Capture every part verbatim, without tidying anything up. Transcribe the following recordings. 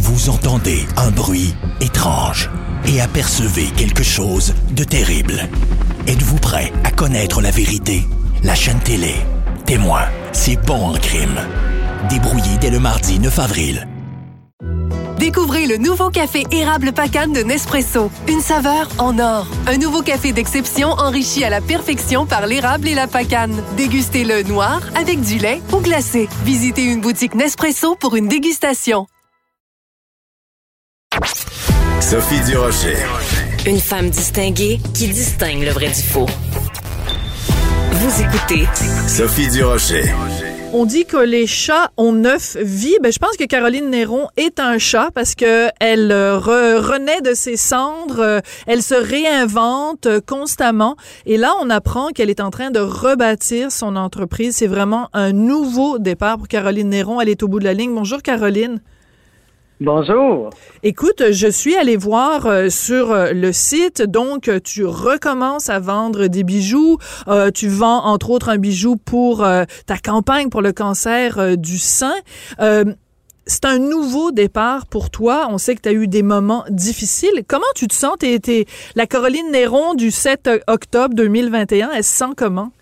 Vous entendez un bruit étrange et apercevez quelque chose de terrible. Êtes-vous prêt à connaître la vérité? La chaîne télé Témoin, c'est bon en crime. Débrouillé dès le mardi neuf avril. Découvrez le nouveau café érable Pacane de Nespresso. Une saveur en or. Un nouveau café d'exception enrichi à la perfection par l'érable et la pacane. Dégustez-le noir, avec du lait ou glacé. Visitez une boutique Nespresso pour une dégustation. Sophie Durocher. Une femme distinguée qui distingue le vrai du faux. Vous écoutez Sophie Durocher. On dit que les chats ont neuf vies. Ben, je pense que Caroline Néron est un chat parce que elle re, renaît de ses cendres, elle se réinvente constamment. Et là, on apprend qu'elle est en train de rebâtir son entreprise. C'est vraiment un nouveau départ pour Caroline Néron. Elle est au bout de la ligne. Bonjour, Caroline. Bonjour. Écoute, je suis allée voir euh, sur euh, le site, donc euh, tu recommences à vendre des bijoux. Euh, tu vends entre autres un bijou pour euh, ta campagne pour le cancer euh, du sein. Euh, c'est un nouveau départ pour toi. On sait que tu as eu des moments difficiles. Comment tu te sens? T'es, t'es la Caroline Néron du sept octobre deux mille vingt et un. Elle se sent comment?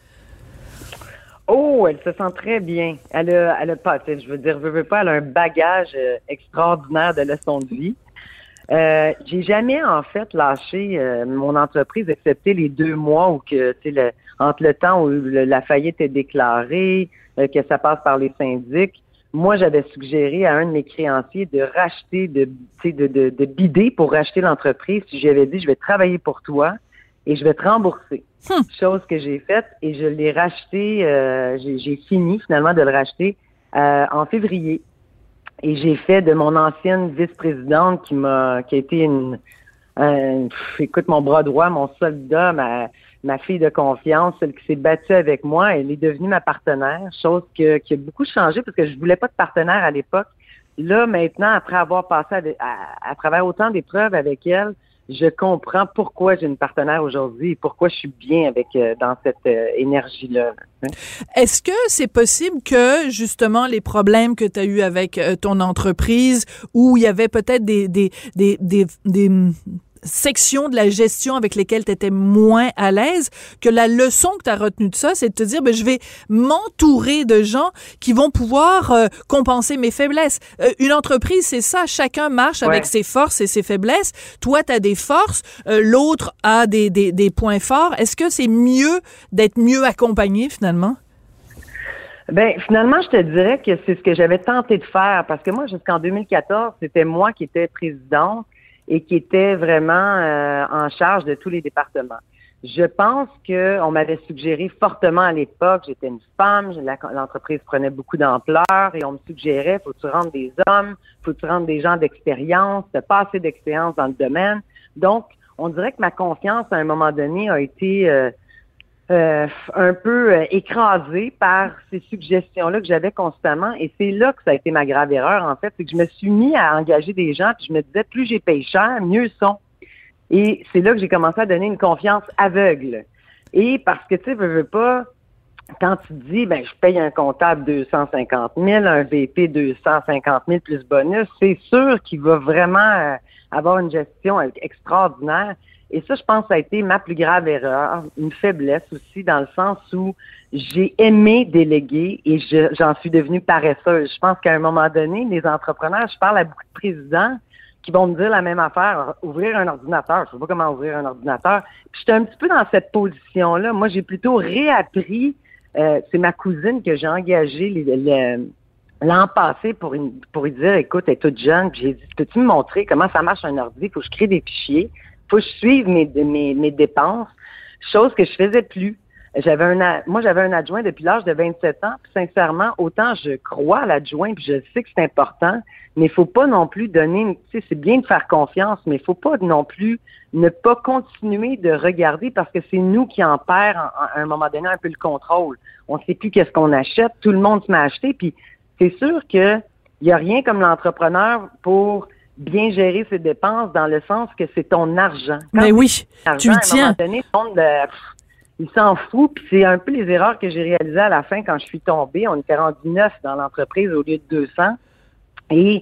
Oh, elle se sent très bien. Elle a, elle a pas, je veux dire, je veux pas, elle a un bagage euh, extraordinaire de leçons de vie. Euh, j'ai jamais, en fait, lâché euh, mon entreprise, excepté les deux mois où que, tu sais, le, entre le temps où le, la faillite est déclarée, euh, que ça passe par les syndics. Moi, j'avais suggéré à un de mes créanciers de racheter, de, tu sais, de, de, de bider pour racheter l'entreprise. Puis j'avais dit, je vais travailler pour toi et je vais te rembourser. Hum. Chose que j'ai faite et je l'ai racheté, euh, j'ai, j'ai fini finalement de le racheter euh, en février. Et j'ai fait de mon ancienne vice-présidente qui m'a, qui a été une, euh, pff, écoute, mon bras droit, mon soldat, ma, ma fille de confiance, celle qui s'est battue avec moi, elle est devenue ma partenaire, chose que, qui a beaucoup changé parce que je voulais pas de partenaire à l'époque. Là, maintenant, après avoir passé à, à, à travers autant d'épreuves avec elle, je comprends pourquoi j'ai une partenaire aujourd'hui et pourquoi je suis bien avec euh, dans cette euh, énergie-là. Est-ce que c'est possible que, justement, les problèmes que tu as eus avec euh, ton entreprise, où il y avait peut-être des, des, des, des, des sections de la gestion avec lesquelles tu étais moins à l'aise, que la leçon que tu as retenue de ça, c'est de te dire, ben, je vais m'entourer de gens qui vont pouvoir euh, compenser mes faiblesses. Euh, une entreprise, c'est ça, chacun marche ouais. avec ses forces et ses faiblesses. Toi, tu as des forces, euh, l'autre a des, des, des points forts. Est-ce que c'est mieux d'être mieux accompagné, finalement? Ben finalement, je te dirais que c'est ce que j'avais tenté de faire, parce que moi, jusqu'en deux mille quatorze, c'était moi qui étais présidente et qui était vraiment euh, en charge de tous les départements. Je pense que on m'avait suggéré fortement à l'époque, j'étais une femme, la, l'entreprise prenait beaucoup d'ampleur et on me suggérait, faut-tu rendre des hommes, faut-tu rendre des gens d'expérience, t'as pas assez d'expérience dans le domaine. Donc, on dirait que ma confiance, à un moment donné, a été euh, euh, un peu euh, écrasée par ces suggestions-là que j'avais constamment. Et c'est là que ça a été ma grave erreur, en fait, c'est que je me suis mis à engager des gens, puis je me disais, plus j'ai payé cher, mieux ils sont. Et c'est là que j'ai commencé à donner une confiance aveugle. Et parce que, tu sais, veux, veux pas, quand tu te dis, ben, je paye un comptable deux cent cinquante mille, un V P deux cent cinquante mille plus bonus, c'est sûr qu'il va vraiment euh, avoir une gestion extraordinaire. Et ça, je pense que ça a été ma plus grave erreur, une faiblesse aussi, dans le sens où j'ai aimé déléguer et je, j'en suis devenue paresseuse. Je pense qu'à un moment donné, les entrepreneurs, je parle à beaucoup de présidents qui vont me dire la même affaire, ouvrir un ordinateur. Je sais pas comment ouvrir un ordinateur. Puis j'étais un petit peu dans cette position-là. Moi, j'ai plutôt réappris. Euh, c'est ma cousine que j'ai engagée les, les, l'an passé pour une, pour lui dire, écoute, elle est toute jeune. Puis j'ai dit, peux-tu me montrer comment ça marche un ordi? Il faut que je crée des fichiers. Il faut que je suive mes, mes, mes dépenses. Chose que je faisais plus. J'avais un, moi, j'avais un adjoint depuis l'âge de vingt-sept ans. Puis sincèrement, autant je crois à l'adjoint, puis je sais que c'est important, mais il faut pas non plus donner, tu sais, c'est bien de faire confiance, mais il faut pas non plus ne pas continuer de regarder parce que c'est nous qui en perd à un moment donné un peu le contrôle. On sait plus qu'est-ce qu'on achète, tout le monde se met à acheter, puis c'est sûr que il y a rien comme l'entrepreneur pour bien gérer ses dépenses dans le sens que c'est ton argent. Quand mais oui, argent, tu y tiens. À un moment donné, tout le monde, euh, il s'en fout, puis c'est un peu les erreurs que j'ai réalisées à la fin quand je suis tombée. On était rendu neuf dans l'entreprise au lieu de deux cents. Et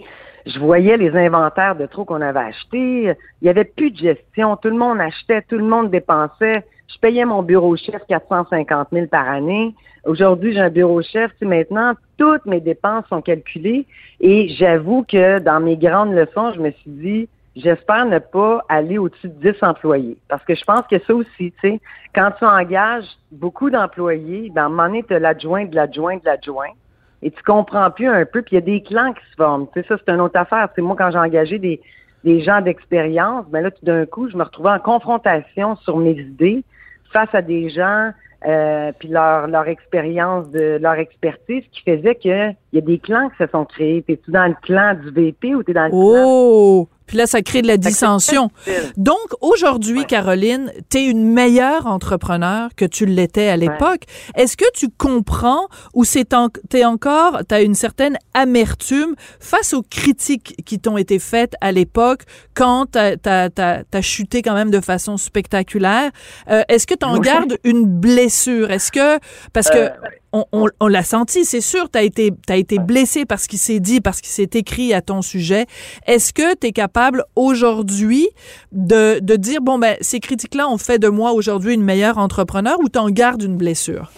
je voyais les inventaires de trop qu'on avait achetés. Il y avait plus de gestion. Tout le monde achetait, tout le monde dépensait. Je payais mon bureau chef quatre cent cinquante mille par année. Aujourd'hui, j'ai un bureau chef. Tu sais, maintenant, toutes mes dépenses sont calculées. Et j'avoue que dans mes grandes leçons, je me suis dit, j'espère ne pas aller au-dessus de dix employés. Parce que je pense que ça aussi, tu sais, quand tu engages beaucoup d'employés, ben, à un moment donné, tu as l'adjoint, de l'adjoint, de l'adjoint. Et tu comprends plus un peu, puis il y a des clans qui se forment. Tu sais, ça, c'est une autre affaire. C'est moi, quand j'ai engagé des, des gens d'expérience, ben là, tout d'un coup, je me retrouvais en confrontation sur mes idées face à des gens, euh, puis leur leur expérience, de leur expertise, qui faisait que il y a des clans qui se sont créés. T'es-tu dans le clan du V P ou t'es dans le oh! clan... Oh! Puis là, ça crée de la dissension. Donc, aujourd'hui, ouais. Caroline, tu es une meilleure entrepreneur que tu l'étais à l'époque. Ouais. Est-ce que tu comprends ou c'est en, t'es encore, tu as une certaine amertume face aux critiques qui t'ont été faites à l'époque quand tu as chuté quand même de façon spectaculaire? Euh, est-ce que tu en ouais. gardes une blessure? Est-ce que... Parce que... Euh, On, on, on l'a senti, c'est sûr, tu as été, t'as été blessé par ce qui s'est dit, parce qu'il s'est écrit à ton sujet. Est-ce que tu es capable aujourd'hui de, de dire, bon, ben ces critiques-là ont fait de moi aujourd'hui une meilleure entrepreneur, ou t'en gardes une blessure?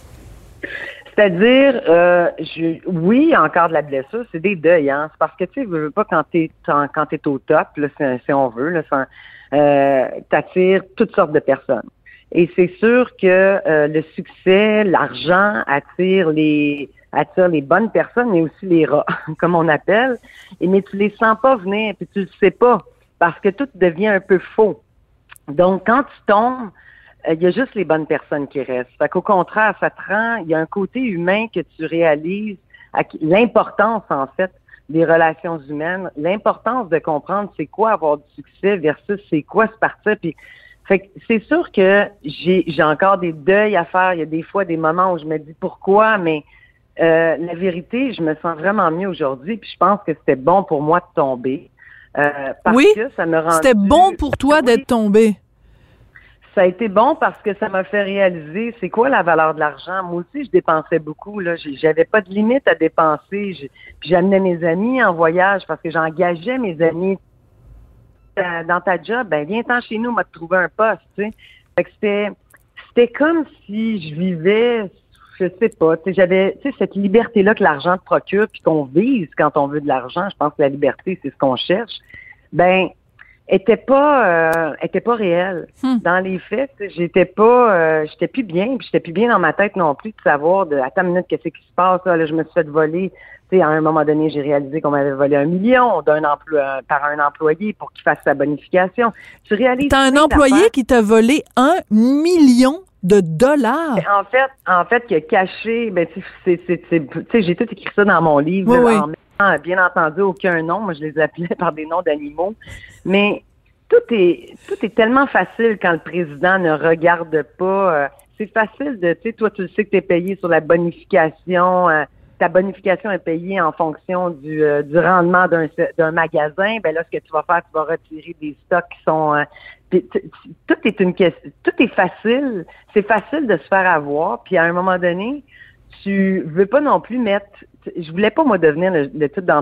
C'est-à-dire, euh, je, oui, il y a encore de la blessure, c'est des deuils, hein. C'est parce que, tu sais, je veux pas quand t'es, quand t'es au top, là, si, si on veut, là, euh, t'attires toutes sortes de personnes. Et c'est sûr que euh, le succès, l'argent attire les attire les bonnes personnes, mais aussi les rats, comme on appelle. Et mais tu les sens pas venir, puis tu le sais pas, parce que tout devient un peu faux. Donc, quand tu tombes, il euh, y a juste les bonnes personnes qui restent. Fait qu'au contraire, ça te rend, il y a un côté humain que tu réalises, l'importance, en fait, des relations humaines, l'importance de comprendre c'est quoi avoir du succès versus c'est quoi se partir, puis fait que c'est sûr que j'ai j'ai encore des deuils à faire. Il y a des fois des moments où je me dis pourquoi, mais euh, la vérité, je me sens vraiment mieux aujourd'hui. Puis je pense que c'était bon pour moi de tomber. Euh, parce oui, que ça me rend. C'était bon pour toi oui, d'être tombé. Ça a été bon parce que ça m'a fait réaliser c'est quoi la valeur de l'argent. Moi aussi, je dépensais beaucoup. Là, j'avais pas de limite à dépenser. Puis j'amenais mes amis en voyage parce que j'engageais mes amis. Dans ta job, ben viens-t'en chez nous, m'a trouvé un poste, tu sais. Fait que c'était, c'était comme si je vivais, je sais pas, tu sais, j'avais, tu sais, cette liberté-là que l'argent te procure, puis qu'on vise quand on veut de l'argent. Je pense que la liberté, c'est ce qu'on cherche. Ben, était pas, euh, était pas réelle. Hmm. Dans les faits, j'étais pas, euh, j'étais plus bien, puis j'étais plus bien dans ma tête non plus de savoir de, attends une minute, qu'est-ce qui se passe là, là je me suis fait voler. T'sais, à un moment donné, j'ai réalisé qu'on m'avait volé un million d'un emploi par un employé pour qu'il fasse sa bonification. Tu réalises. T'as un employé qui t'a volé un million de dollars. En fait, en fait, qui a caché. Ben, c'est, c'est, c'est, tu sais, j'ai tout écrit ça dans mon livre. Oui, en oui. mettant, bien entendu, aucun nom. Moi, je les appelais par des noms d'animaux. Mais tout est, tout est tellement facile quand le président ne regarde pas. Euh, c'est facile de, tu sais, toi, tu le sais que t'es payé sur la bonification. Euh, ta bonification est payée en fonction du, euh, du rendement d'un, d'un magasin, ben là, ce que tu vas faire, tu vas retirer des stocks qui sont... Euh, t- t- tout est une question, tout est facile. C'est facile de se faire avoir, puis à un moment donné, tu veux pas non plus mettre... Je voulais pas, moi, devenir le, le type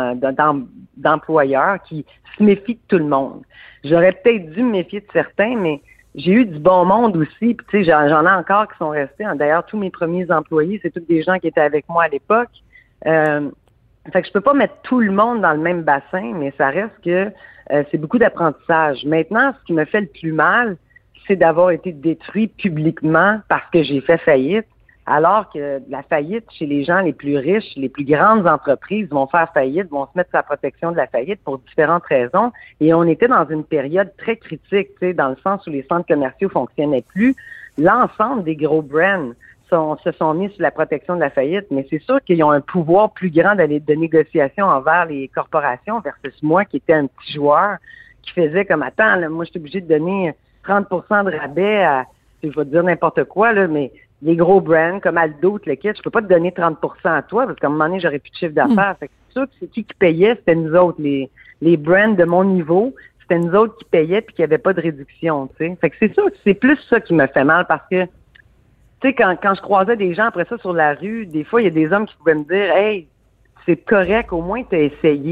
d'employeur qui se méfie de tout le monde. J'aurais peut-être dû me méfier de certains, mais... J'ai eu du bon monde aussi, puis tu sais, j'en, j'en ai encore qui sont restés. D'ailleurs, tous mes premiers employés, c'est tous des gens qui étaient avec moi à l'époque. Euh, fait que je peux pas mettre tout le monde dans le même bassin, mais ça reste que euh, c'est beaucoup d'apprentissage. Maintenant, ce qui me fait le plus mal, c'est d'avoir été détruit publiquement parce que j'ai fait faillite, alors que la faillite chez les gens les plus riches, les plus grandes entreprises vont faire faillite, vont se mettre sur la protection de la faillite pour différentes raisons. Et on était dans une période très critique, tu sais, dans le sens où les centres commerciaux fonctionnaient plus. L'ensemble des gros brands sont, se sont mis sur la protection de la faillite, mais c'est sûr qu'ils ont un pouvoir plus grand de, de négociation envers les corporations versus moi qui était un petit joueur qui faisait comme, attends, là, moi je suis obligé de donner trente pour cent de rabais à, je vais te dire n'importe quoi, là, mais les gros brands comme Aldo, le kit, je peux pas te donner trente pour cent à toi parce qu'à un moment donné, j'aurais plus de chiffre d'affaires. Mm. Fait que c'est sûr que c'est qui qui payait, c'était nous autres, les, les brands de mon niveau, c'était nous autres qui payaient puis qu'il n'y avait pas de réduction, tu sais. Fait que c'est sûr que c'est plus ça qui me fait mal parce que, tu sais, quand, quand je croisais des gens après ça sur la rue, des fois, il y a des hommes qui pouvaient me dire, hey, c'est correct, au moins t'as essayé.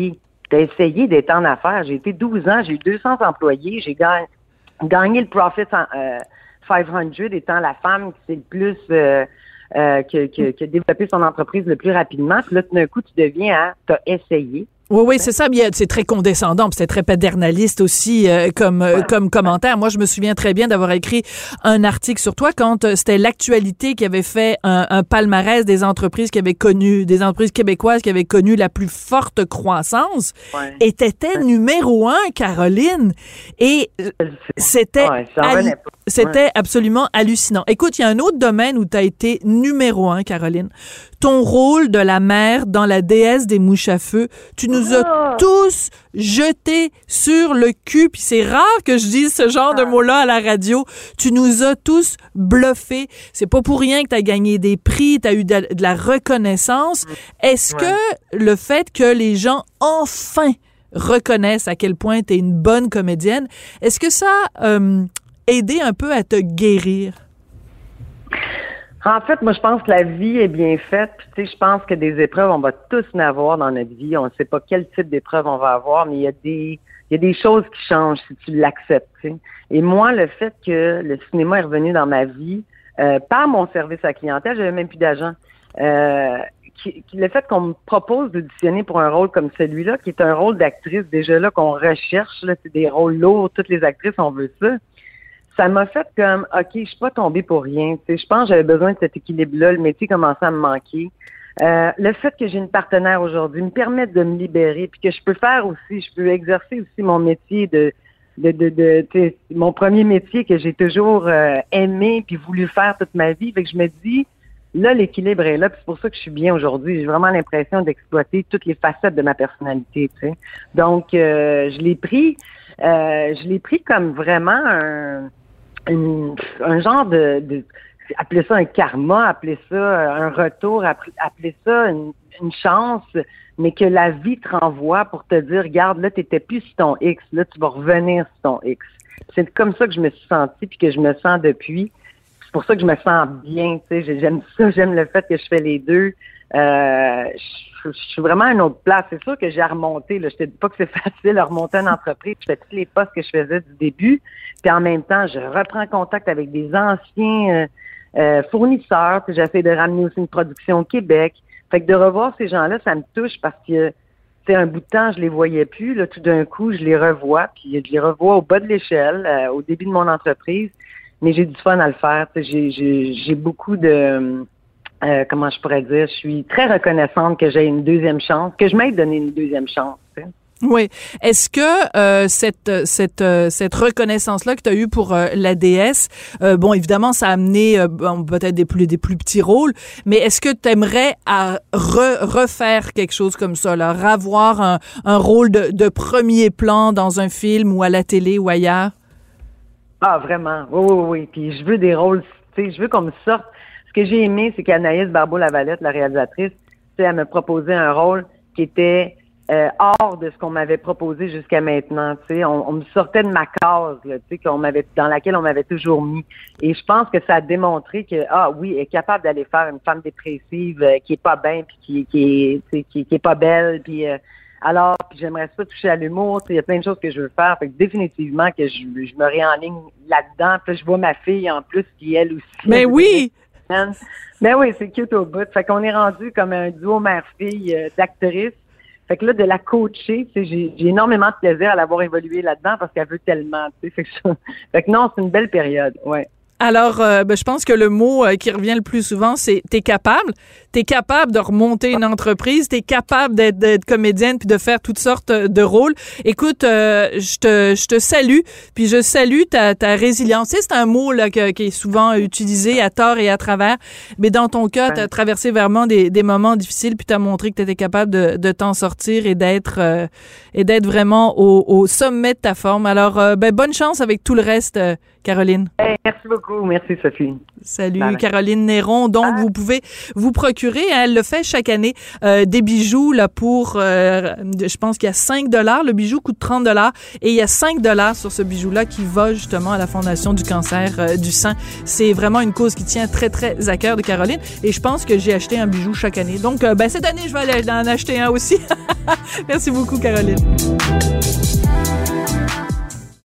t'as essayé d'être en affaires. J'ai été douze ans, j'ai eu deux cents employés, j'ai gagné, gagné le Profit euh, cinq cents étant la femme qui c'est le plus... Euh, Euh, qui, qui, qui a développé son entreprise le plus rapidement. Puis là, tout d'un coup, tu deviens à t'as essayé. Oui, oui, c'est ça. Mais c'est très condescendant, puis c'est très paternaliste aussi euh, comme euh, comme commentaire. Moi, je me souviens très bien d'avoir écrit un article sur toi quand euh, c'était l'actualité qui avait fait un, un palmarès des entreprises qui avaient connu, des entreprises québécoises qui avaient connu la plus forte croissance. Ouais. Et t'étais numéro un, Caroline. Et c'était ouais, hallu- c'était ouais. absolument hallucinant. Écoute, il y a un autre domaine où t'as été numéro un, Caroline. Ton rôle de la mère dans La déesse des mouches à feu. Tu nous as tous jetés sur le cul, puis c'est rare que je dise ce genre de mots-là à la radio. Tu nous as tous bluffés. C'est pas pour rien que tu as gagné des prix, tu as eu de, de la reconnaissance. Est-ce ouais. que le fait que les gens enfin reconnaissent à quel point tu es une bonne comédienne, est-ce que ça a euh, aidé un peu à te guérir? En fait, moi, je pense que la vie est bien faite. Puis, tu sais, je pense que des épreuves, on va tous en avoir dans notre vie. On ne sait pas quel type d'épreuve on va avoir, mais il y a des, il y a des choses qui changent si tu l'acceptes. Tu sais. Et moi, le fait que le cinéma est revenu dans ma vie, euh, par mon service à la clientèle, j'avais même plus d'agent. Euh, qui, qui, le fait qu'on me propose d'auditionner pour un rôle comme celui-là, qui est un rôle d'actrice déjà là qu'on recherche, là, c'est des rôles lourds, toutes les actrices, on veut ça. Ça m'a fait comme, OK, je suis pas tombée pour rien. Tu sais, je pense que j'avais besoin de cet équilibre-là. Le métier commençait à me manquer. Euh, le fait que j'ai une partenaire aujourd'hui me permet de me libérer, puis que je peux faire aussi, je peux exercer aussi mon métier de, de, de, de tu sais, mon premier métier que j'ai toujours euh, aimé puis voulu faire toute ma vie. Fait que je me dis, là, l'équilibre est là, puis c'est pour ça que je suis bien aujourd'hui. J'ai vraiment l'impression d'exploiter toutes les facettes de ma personnalité, tu sais. Donc, euh, je l'ai pris, euh, je l'ai pris comme vraiment un Une, un genre de, de, appelez ça un karma, appelez ça un retour, appelez ça une, une chance, mais que la vie te renvoie pour te dire, regarde, là, t'étais plus sur ton X, là, tu vas revenir sur ton X. C'est comme ça que je me suis sentie puis que je me sens depuis. C'est pour ça que je me sens bien, tu sais, j'aime ça, j'aime le fait que je fais les deux. Euh, je, je suis vraiment à une autre place. C'est sûr que j'ai à remonter, là. Je te dis pas que c'est facile à remonter une entreprise. Je fais tous les postes que je faisais du début. Puis en même temps, je reprends contact avec des anciens euh, euh, fournisseurs. Puis j'essaie de ramener aussi une production au Québec. Fait que de revoir ces gens-là, ça me touche parce que, tu sais, un bout de temps, je les voyais plus. Là, tout d'un coup, je les revois. Puis je les revois au bas de l'échelle, euh, au début de mon entreprise. Mais j'ai du fun à le faire. Tu sais, j'ai, j'ai, j'ai beaucoup de... Euh, comment je pourrais dire, je suis très reconnaissante que j'ai une deuxième chance, que je m'aie donné une deuxième chance. Tu sais. Oui. Est-ce que euh, cette cette euh, cette reconnaissance-là que tu as eue pour euh, la déesse, euh, bon, évidemment, ça a amené euh, bon, peut-être des plus des plus petits rôles, mais est-ce que tu aimerais à re, refaire quelque chose comme ça, là, avoir un, un rôle de, de premier plan dans un film ou à la télé ou ailleurs? Ah, vraiment. Oui, oui, oui. Puis je veux des rôles, tu sais, je veux qu'on me sorte. Ce que j'ai aimé, c'est qu'Anaïs Barbeau-Lavalette, la réalisatrice, tu sais, elle me proposait un rôle qui était euh, hors de ce qu'on m'avait proposé jusqu'à maintenant. Tu sais, on, on me sortait de ma case, là, tu sais, qu'on m'avait, dans laquelle on m'avait toujours mis. Et je pense que ça a démontré que, ah oui, elle est capable d'aller faire une femme dépressive euh, qui est pas bien, puis qui, qui est, tu sais, qui, qui est pas belle, puis euh, alors, puis j'aimerais ça toucher à l'humour. Tu sais, il y a plein de choses que je veux faire. Fait que définitivement que je, je me réenligne là-dedans. Puis je vois ma fille en plus qui elle aussi. Mais oui. Ben oui, c'est cute au bout. Fait qu'on est rendu comme un duo mère-fille euh, d'actrices. Fait que là, de la coacher, tu sais, j'ai, j'ai énormément de plaisir à l'avoir évolué là-dedans parce qu'elle veut tellement, tu sais. Fait que, ça, fait que non, c'est une belle période, ouais. Alors, euh, ben, je pense que le mot euh, qui revient le plus souvent, c'est « t'es capable ». T'es capable de remonter une entreprise, t'es capable d'être, d'être comédienne puis de faire toutes sortes de rôles. Écoute, euh, je te je te salue, puis je salue ta, ta résilience. Tu sais, c'est un mot là que, qui est souvent utilisé à tort et à travers, mais dans ton cas, t'as traversé vraiment des, des moments difficiles puis t'as montré que t'étais capable de, de t'en sortir et d'être euh, et d'être vraiment au, au sommet de ta forme. Alors, euh, ben bonne chance avec tout le reste, euh, Caroline. Hey, merci beaucoup. Merci, Sophie. Salut, Bye. Caroline Néron. Donc, Bye. vous pouvez vous procurer, hein, elle le fait chaque année, euh, des bijoux là pour, euh, je pense qu'il y a cinq dollars. Le bijou coûte trente dollars et il y a cinq dollars sur ce bijou-là qui va justement à la Fondation du cancer euh, du sein. C'est vraiment une cause qui tient très, très à cœur de Caroline et je pense que j'ai acheté un bijou chaque année. Donc, euh, ben, cette année, je vais aller en acheter un aussi. Merci beaucoup, Caroline.